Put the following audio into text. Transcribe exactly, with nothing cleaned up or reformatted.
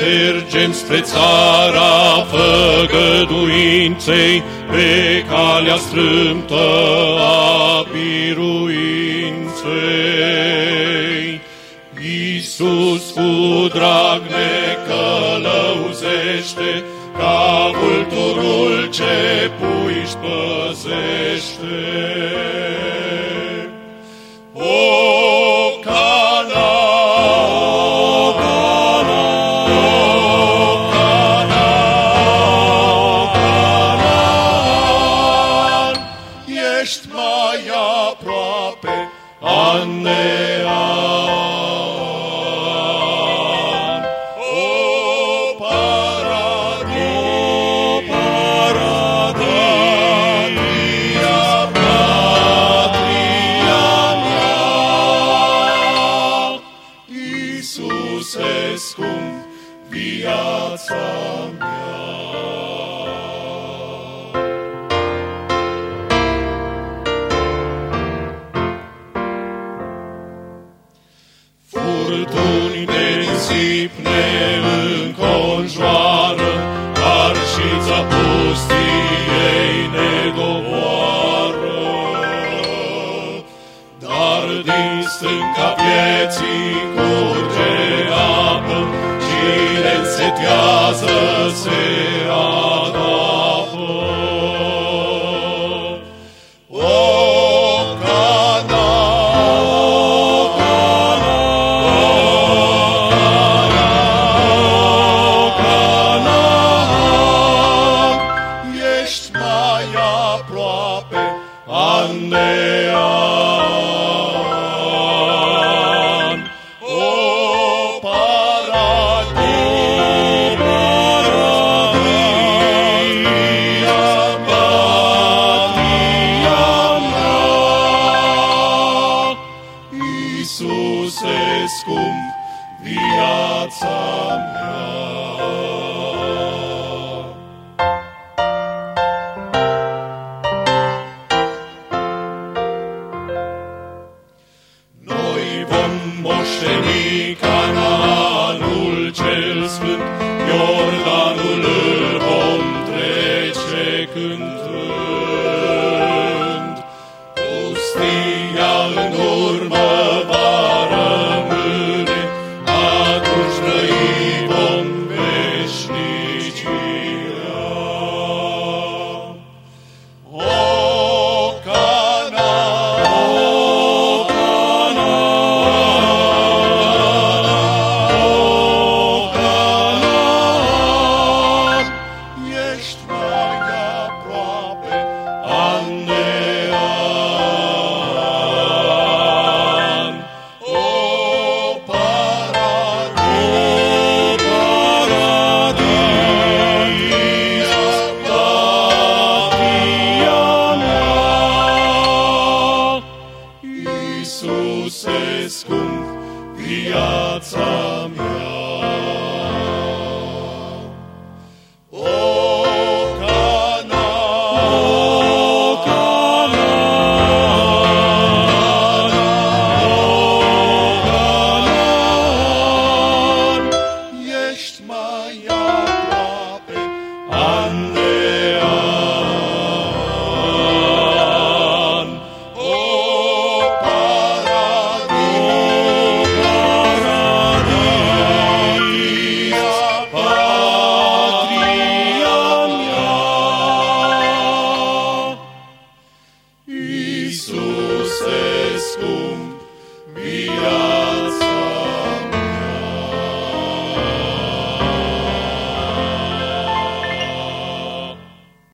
mergem spre țara făgăduinței, pe calea strâmtă a biruinței. Iisus cu drag ne călăuzește, ca vulturul ce puiși păzește. O Cana, o Cana, o Cana, o Canaan, ești mai aproape an de an. Furtuni de nisip ne înconjoară, arșița pustiei ne doboară. Dar din stânca vieții curge apă, cine însetează se adapă. O Cana, o Cana, o Cana, ești mai aproape an de an. O paradis, patria mea, Iisuse scump, viața mea. Noi vom moșteni Canaanul cel sfânt, Iordanul îl vom trece cântând. Pustia în urmă va rămâne, atunci trăi vom veșnicia. O Cana, o Cana, o Canaan, ești mai aproape an de an. O paradis, paradis, patria mea, Iisuse scump, viața